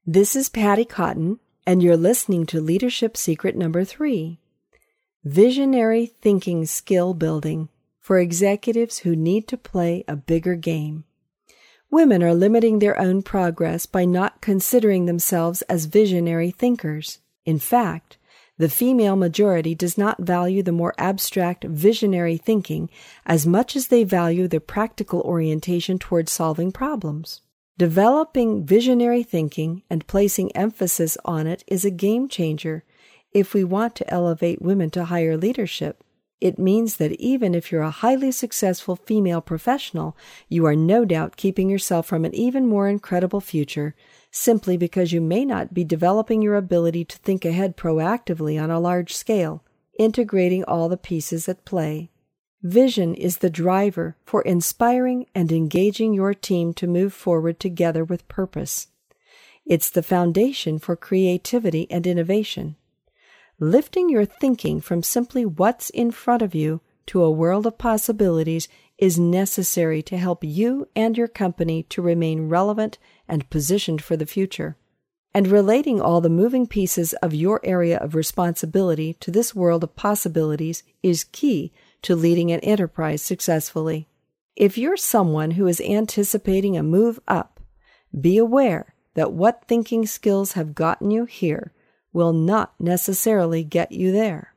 This is Patty Cotton, and you're listening to Leadership Secret Number 3, Visionary Thinking Skill Building for Executives Who Need to Play a Bigger Game. Women are limiting their own progress by not considering themselves as visionary thinkers. In fact, the female majority does not value the more abstract visionary thinking as much as they value the practical orientation toward solving problems. Developing visionary thinking and placing emphasis on it is a game changer if we want to elevate women to higher leadership. It means that even if you're a highly successful female professional, you are no doubt keeping yourself from an even more incredible future simply because you may not be developing your ability to think ahead proactively on a large scale, integrating all the pieces at play. Vision is the driver for inspiring and engaging your team to move forward together with purpose. It's the foundation for creativity and innovation. Lifting your thinking from simply what's in front of you to a world of possibilities is necessary to help you and your company to remain relevant and positioned for the future. And relating all the moving pieces of your area of responsibility to this world of possibilities is key to leading an enterprise successfully. If you're someone who is anticipating a move up, be aware that what thinking skills have gotten you here will not necessarily get you there.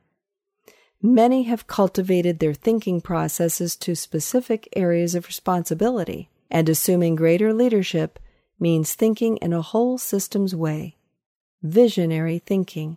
Many have cultivated their thinking processes to specific areas of responsibility, and assuming greater leadership means thinking in a whole systems way. Visionary thinking.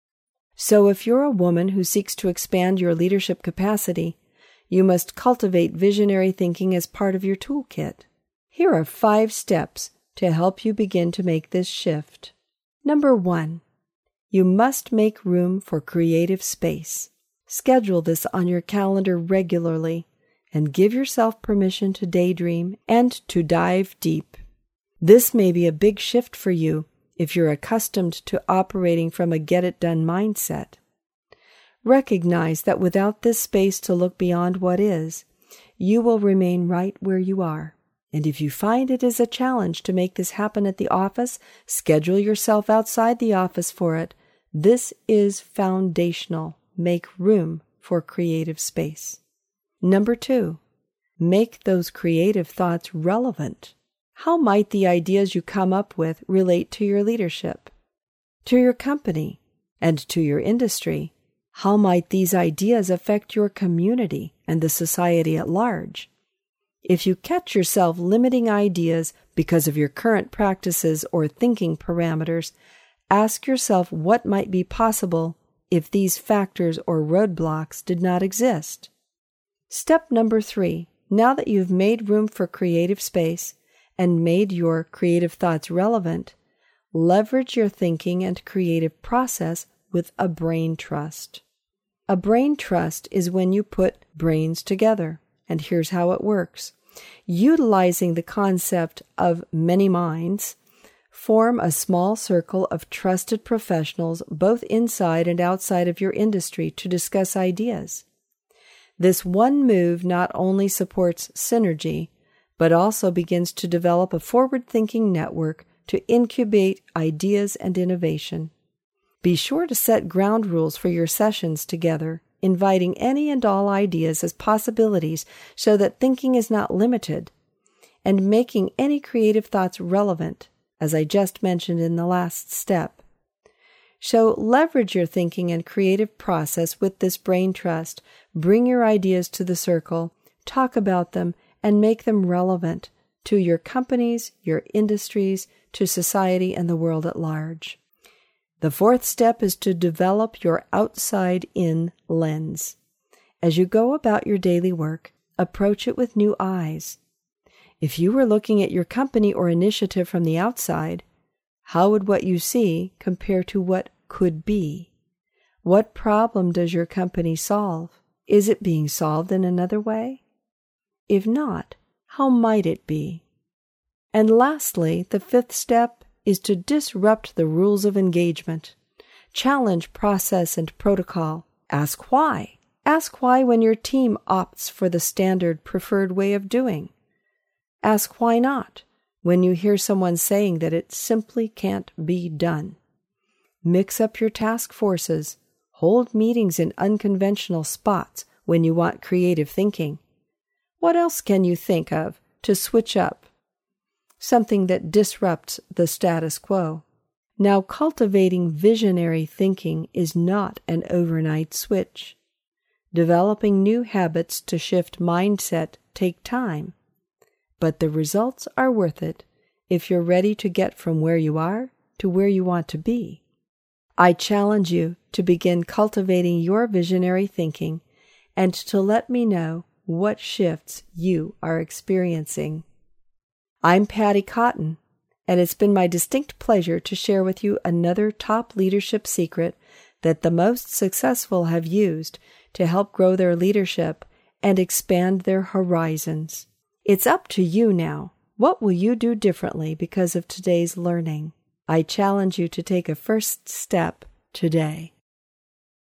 So if you're a woman who seeks to expand your leadership capacity, you must cultivate visionary thinking as part of your toolkit. Here are 5 steps to help you begin to make this shift. Number 1. You must make room for creative space. Schedule this on your calendar regularly and give yourself permission to daydream and to dive deep. This may be a big shift for you if you're accustomed to operating from a get-it-done mindset. Recognize that without this space to look beyond what is, you will remain right where you are. And if you find it is a challenge to make this happen at the office, schedule yourself outside the office for it. This is foundational. Make room for creative space. Number 2, make those creative thoughts relevant. How might the ideas you come up with relate to your leadership, to your company, and to your industry? How might these ideas affect your community and the society at large? If you catch yourself limiting ideas because of your current practices or thinking parameters, ask yourself what might be possible if these factors or roadblocks did not exist. Step number 3. Now that you've made room for creative space and made your creative thoughts relevant, leverage your thinking and creative process with a brain trust. A brain trust is when you put brains together, and here's how it works. Utilizing the concept of many minds, form a small circle of trusted professionals both inside and outside of your industry to discuss ideas. This one move not only supports synergy, but also begins to develop a forward-thinking network to incubate ideas and innovation. Be sure to set ground rules for your sessions together, inviting any and all ideas as possibilities so that thinking is not limited, and making any creative thoughts relevant, as I just mentioned in the last step. So leverage your thinking and creative process with this brain trust. Bring your ideas to the circle, talk about them, and make them relevant to your companies, your industries, to society, and the world at large. The 4th step is to develop your outside-in lens. As you go about your daily work, approach it with new eyes. If you were looking at your company or initiative from the outside, how would what you see compare to what could be? What problem does your company solve? Is it being solved in another way? If not, how might it be? And lastly, the 5th step is to disrupt the rules of engagement. Challenge process and protocol. Ask why. Ask why when your team opts for the standard preferred way of doing. Ask why not. when you hear someone saying that it simply can't be done. Mix up your task forces. Hold meetings in unconventional spots when you want creative thinking. What else can you think of to switch up? Something that disrupts the status quo. Now, cultivating visionary thinking is not an overnight switch. Developing new habits to shift mindset take time, but the results are worth it if you're ready to get from where you are to where you want to be. I challenge you to begin cultivating your visionary thinking and to let me know what shifts you are experiencing. I'm Patty Cotton, and it's been my distinct pleasure to share with you another top leadership secret that the most successful have used to help grow their leadership and expand their horizons. It's up to you now. What will you do differently because of today's learning? I challenge you to take a first step today.